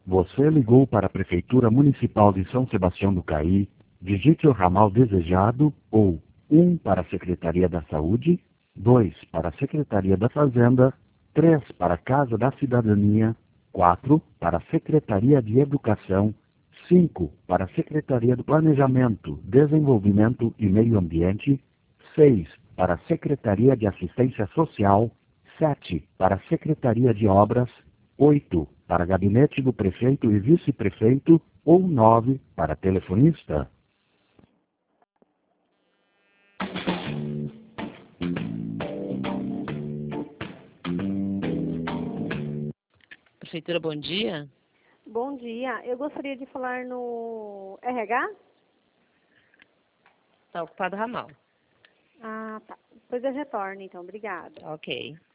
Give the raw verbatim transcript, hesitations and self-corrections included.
Você ligou para a Prefeitura Municipal de São Sebastião do Caí, digite o ramal desejado ou um para a Secretaria da Saúde, dois para a Secretaria da Fazenda, três para a Casa da Cidadania, quatro para a Secretaria de Educação, cinco para a Secretaria do Planejamento, Desenvolvimento e Meio Ambiente, seis para a Secretaria de Assistência Social, sete para a Secretaria de Obras, oito para Gabinete do Prefeito e Vice-Prefeito ou nove para telefonista. Prefeitura, bom dia. Bom dia. Eu gostaria de falar no R H? Está ocupado o ramal. Ah, tá. Depois eu retorno, então. Obrigada. Ok.